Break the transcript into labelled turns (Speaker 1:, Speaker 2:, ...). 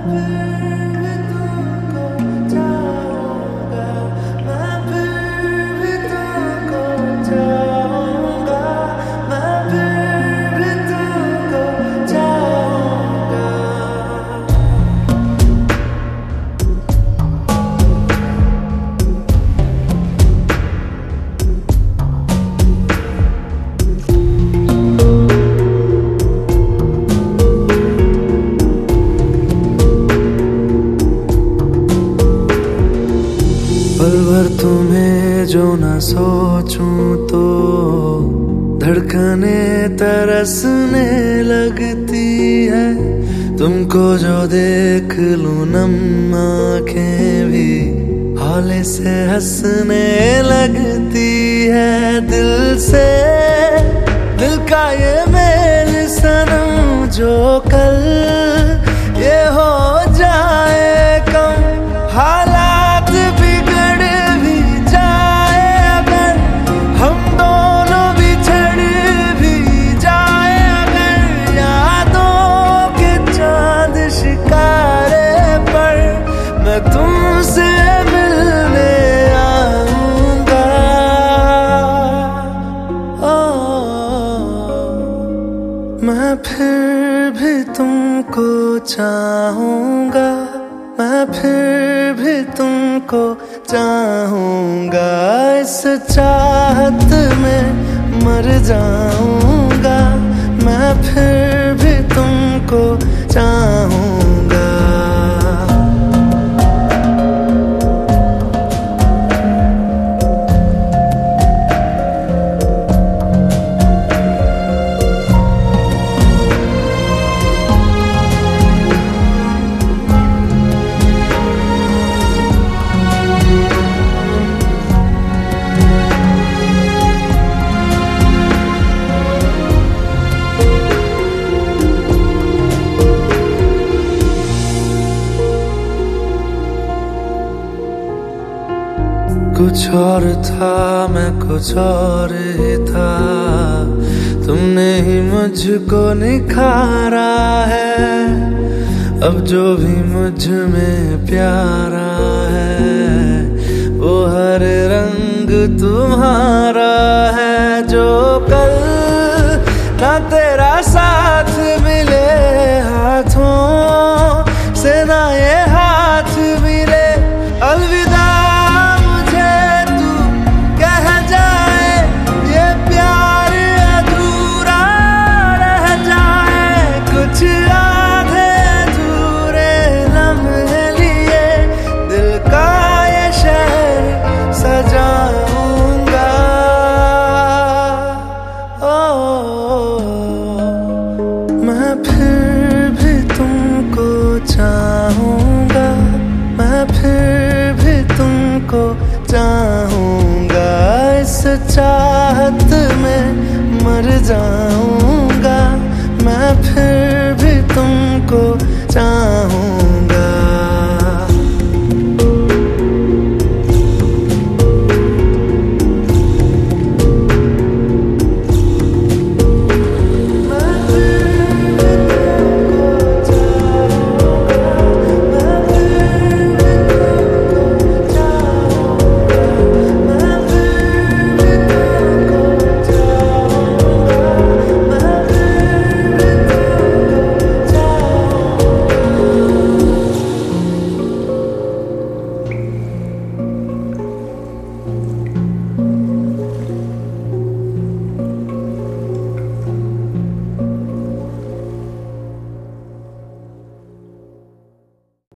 Speaker 1: पल भर तुम्हें जो न सोचूं तो धड़कने तरसने लगती है। तुमको जो देख लूं नम आंखें भी हौले से हंसने लगती है। दिल से दिल का ये मेल सनम जो कल ये हो जाए कम, हालात बिगड़ भी जाए अगर, हम दोनों बिछड़ भी जाए अगर, यादों के चांद शिकारे पर मैं तुमसे मिलने आऊंगा। मैं फिर भी तुमको चाहूंगा, मैं फिर भी तुमको चाहूंगा। इस चाहत में मर जाऊंगा, मैं फिर भी तुमको चाहूंगा। कुछ और था मैं कुछ और ही था, तुमने ही मुझको निखारा है। अब जो भी मुझ में प्यारा है वो हर रंग तुम्हारा है। जो कल ना तेरा साथ मिले हाथों